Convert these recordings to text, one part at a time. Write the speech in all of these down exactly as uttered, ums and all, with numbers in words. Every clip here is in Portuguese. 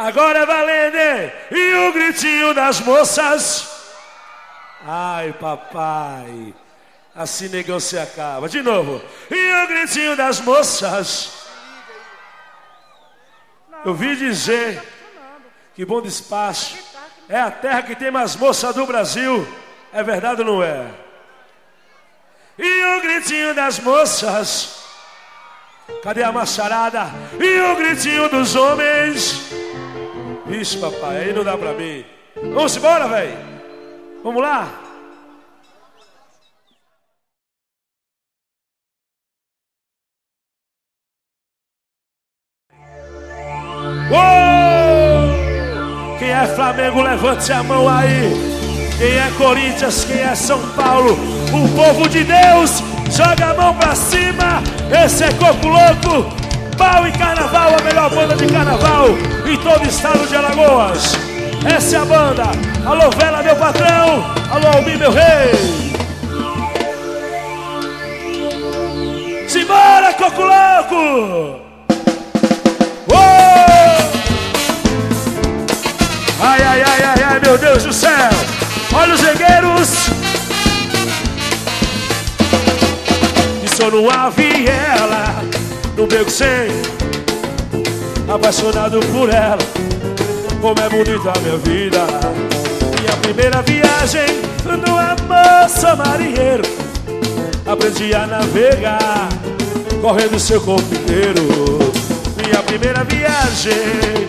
Agora é valendo, hein? E o gritinho das moças. Ai, papai, assim negão se acaba. De novo. E o gritinho das moças. Eu vi dizer que Bom Despacho é a terra que tem mais moças do Brasil. É verdade ou não é? E o gritinho das moças. Cadê a macharada? E o gritinho dos homens. Ixi, papai, aí não dá pra mim. Vamos embora, velho. Vamos lá. Uou! Quem é Flamengo, levante a mão aí. Quem é Corinthians, quem é São Paulo, o povo de Deus, joga a mão pra cima. Esse é Coco Louco, Pau e Carnaval, a melhor banda de carnaval em todo o estado de Alagoas. Essa é a banda. Alô, Vela, meu patrão. Alô, Almir, meu rei. Simbora, Coco Louco. Uou! Ai, ai, ai, ai, ai, meu Deus do céu. Olha os regueiros. Estou numa viela, no beco sem, apaixonado por ela. Como é bonita a minha vida. Minha primeira viagem no amor, sou marinheiro. Aprendi a navegar, correndo seu corpo inteiro. Minha primeira viagem,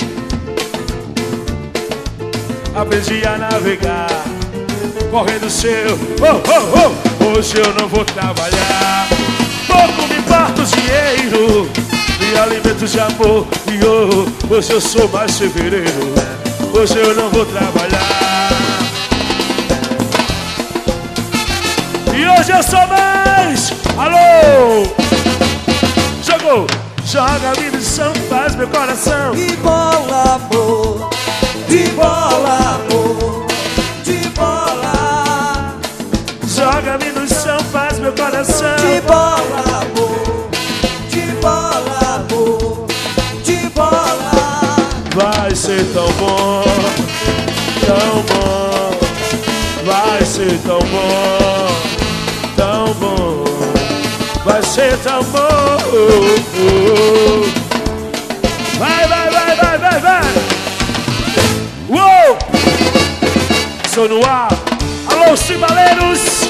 aprendi a navegar, correndo seu. Oh, oh, oh. Hoje eu não vou trabalhar, pouco me importa o dinheiro, me alimento de amor. E oh, hoje eu sou mais fevereiro. Hoje eu não vou trabalhar, e hoje eu sou mais. Alô, jogou, joga a vida de São, faz meu coração. De bola, amor, de bola, amor, de bola. Joga a vida no chão, faz meu coração. De bola, amor, de bola, amor, de bola. Vai ser tão bom, tão bom. Vai ser tão bom, tão bom. Vai ser tão bom. Vai, vai, vai, vai, vai, vai. Uou! Sou no ar. Alô, cimbaleiros.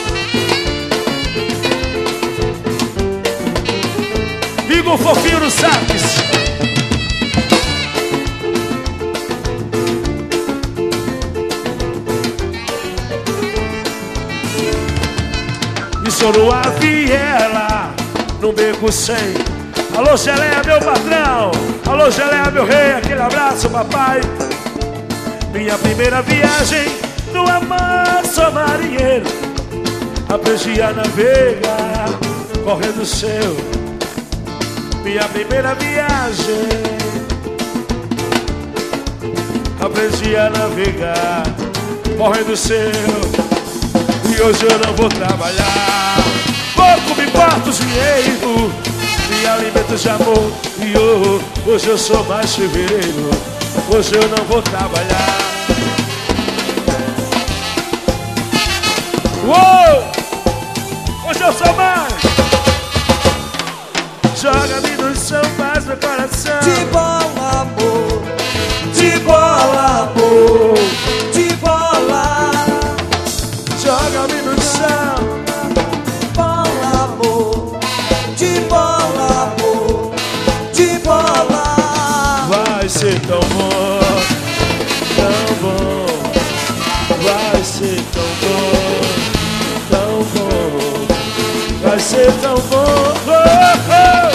Igor Fofinho no sax. E sou no ar, viela, num beco sem. Alô, Geleia, meu patrão. Alô, Geleia, meu rei. Aquele abraço, papai. Minha primeira viagem no amor, sou marinheiro. Aprendi a navegar, correndo seu. Minha primeira viagem, aprendi a navegar, correndo seu. E hoje eu não vou trabalhar, pouco me importa o dinheiro, me alimento de amor. E oh, hoje eu sou mais fevereiro. Hoje eu não vou trabalhar. Uou! Hoje eu sou mais. Joga-me no chão, faz meu coração. De bola, amor, de bola, amor, de bola. Joga-me no chão. Bola, amor, de bola, amor, de bola. Vai ser tão bom, tão bom. Vai ser tão bom, tão bom. Vai ser tão bom. Oh, oh.